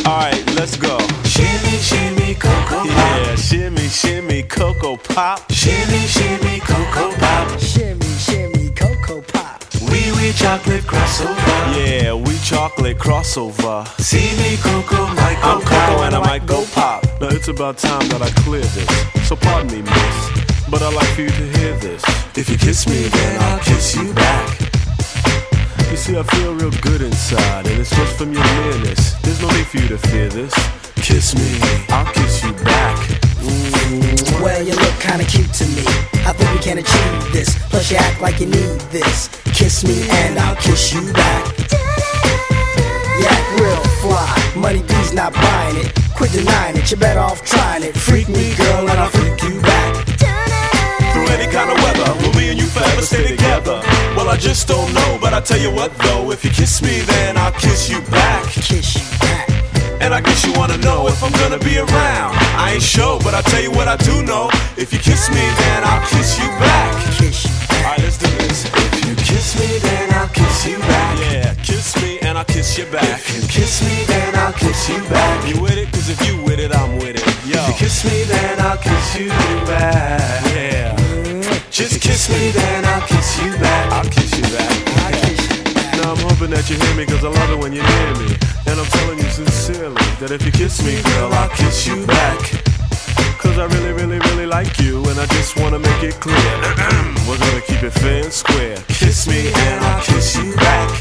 Alright, let's go. Shimmy, shimmy, Cocoa Pop. Yeah, shimmy, shimmy, Cocoa Pop. Shimmy, shimmy, Cocoa Pop. Shimmy, shimmy, Cocoa Pop. Wee chocolate crossover. Yeah, we chocolate crossover. See me, Cocoa, might go I'm Coco pop. and I might go pop. Now it's about time that I clear this. So pardon me, miss, but I'd like for you to hear this. If you kiss me, then I'll kiss you back. You see, I feel real good inside, and it's just from your nearness. There's no need for you to fear this. Kiss me, I'll kiss you back. Well, you look kinda cute to me. I think we can achieve this. Plus, you act like you need this. Kiss me and I'll kiss you back. You act real fly. Money D's not buying it. Quit denying it. You're better off trying it. Freak me, girl, and I'll freak you back. Through any kind of weather, will me and you forever stay together? Well, I just don't know, but I tell you what though, if you kiss me, then I'll kiss you back. Kiss you back. And I guess you wanna know if I'm gonna be around. I ain't sure, but I tell you what I do know. If you kiss me, then I'll kiss you back. Kiss you back. Alright, let's do this. if you kiss me, then I'll kiss you back. Yeah, kiss me and I'll kiss you back. If you kiss me, then I'll kiss you back. You with it? Cause if you with it, I'm with it. Yo. If you kiss me, then I'll kiss you back. Yeah. Just kiss me, then I'll kiss you back. I'll kiss you back. I'll kiss you back. Now I'm hoping that you hear me, cause I love it when you're near me. And I'm telling you sincerely that if you kiss me, girl, I'll kiss you back. Cause I really, really, really like you, and I just wanna make it clear. We're gonna keep it fair and square. Kiss me and I'll kiss you back.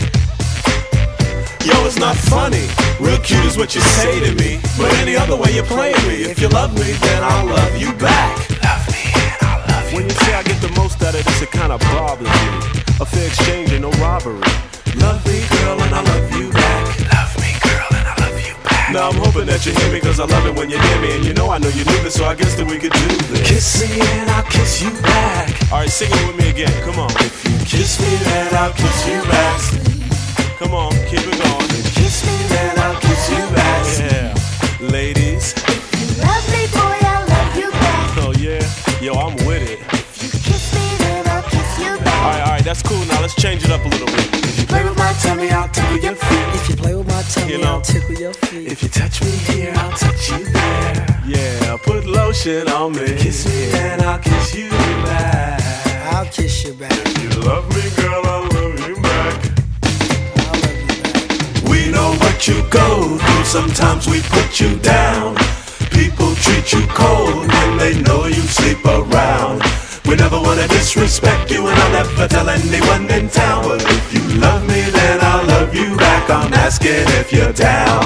Yo, it's not funny. Real cute is what you say to me. But any other way you play me. If you love me, then I'll love you back. Love me and I'll love you. When you say I get the most out of this, it kinda bothers me. A fair exchange and no robbery. Love me, girl, and I love you back. Love me, girl, and I love you back. Now I'm hoping that you hear me, cause I love it when you're near me. And you know I know you knew this, so I guess that we could do this. Kiss me and I'll kiss you back. Alright, sing it with me again, come on. If you kiss me, then I'll kiss you back. Come on, keep it going. Kiss me, then I'll kiss you back. Yeah, ladies. Love me, boy, I'll love you back. Oh yeah, yo, I'm with it. You kiss me, then I'll kiss you back. Alright, that's cool. Now let's change it up a little bit. If you play with my tummy, I'll tickle your feet. If you play with my tummy, You know. I'll tickle your feet. If you touch me here, I'll touch you there. Yeah, put lotion on me. Kiss me, then I'll kiss you back. I'll kiss you back. You love me, girl, I love you back. I'll love you back. We know what you go through. Sometimes we put you down. People treat you cold when they know you sleep around. We never wanna disrespect you, and I'll never tell anyone in town. But if you love me, then I'll love you back. I'm asking if you're down.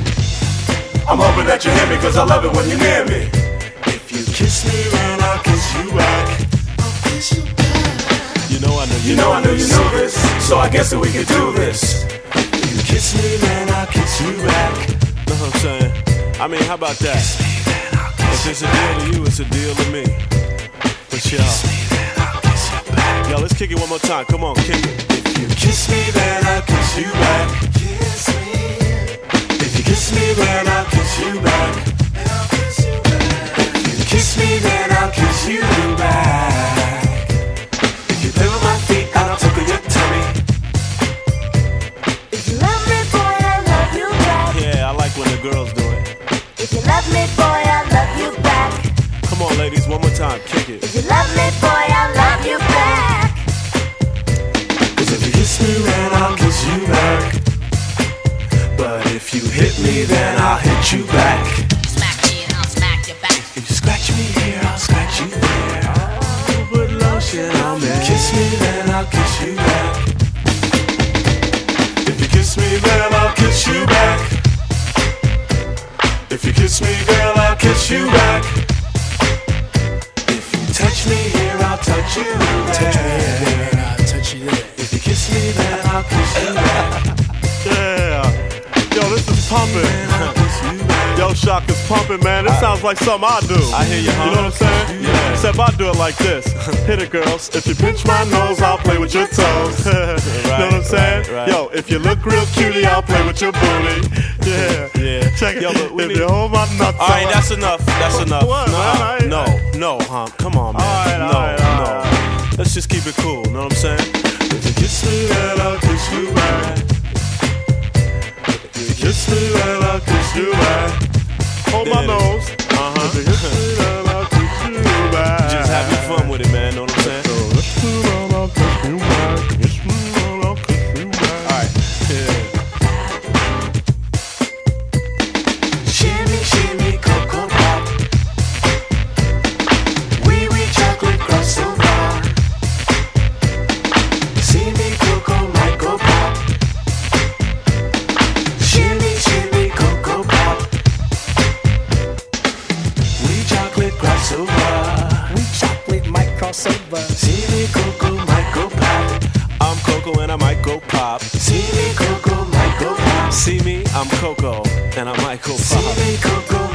I'm hoping that you hear me, cause I love it when you're near me. If you kiss me, then I'll kiss you back. You know I know You know I know you know this, so I guess that we could do this. If you kiss me, then I'll kiss you back. Know what I'm saying? I mean, how about that? Kiss me, then I'll kiss If it's a deal to you, it's a deal to me. But y'all, me, then I'll kiss you back. yo, let's kick it one more time. Come on, kick it. If you kiss me, then I'll kiss you back. Kiss me. If you kiss me, then I'll kiss you back. If you kiss me, then I'll kiss you back. If you play with my feet, I'll tickle your tummy. If you love me, boy, I love you back. Yeah, I like when the girls do it. If you love me, boy, I love you back. Come on, ladies, one more time. Kick it. If you love me, boy, I love you back. Cause if you kiss me, then I'll kiss you back. But if you hit me, then I'll hit you back. Smack me and I'll smack your back. If you scratch me here, I'll scratch you there. I'll put lotion on me. Kiss me, then I'll kiss you back. If you kiss me, then I'll kiss you back. If you kiss me, girl, I'll kiss you back. If you touch me here, I'll touch you there. I'll touch you there. If you kiss me, then I'll kiss you back. Yeah. Yo, this is pumping. Then I'll kiss you back. Yo, Shock is pumping, man. This sounds like something I do. I hear you, huh? You know what I'm saying? Yeah. Except I do it like this. Hit it, girls. If you pinch my nose, I'll play with your toes. You know what I'm saying? right. Yo, if you look real cutie, I'll play with your booty. Yeah. Yeah. Check it. Yo, but we if need- you hold my nuts. Alright, I'll- that's enough. That's enough. What, Nuh-uh. man? No, no, hump. Come on, man. Alright, no. Let's just keep it cool. Know what I'm saying? If you kiss me, then I'll kiss you back. If you kiss me, then I'll kiss you back. Hold my nose. If you kiss me, then I'll kiss you back. Just having fun with it, man. Know what I'm saying? So kiss me, then I'll kiss you back. Kiss me, then I'll kiss you back. Alright, yeah. Shimmy, shimmy, Cocoa Pop. Wee wee chocolate crossover. See me, Cocoa, Michael Pop. Shimmy, shimmy, Cocoa Pop. Wee chocolate crossover. We chocolate might cross over. See me, Cocoa, Michael Pop. I'm Coco and I might go pop. See me, Cocoa, Michael Pop. See me, I'm Coco and I might go See pop. me, Cocoa,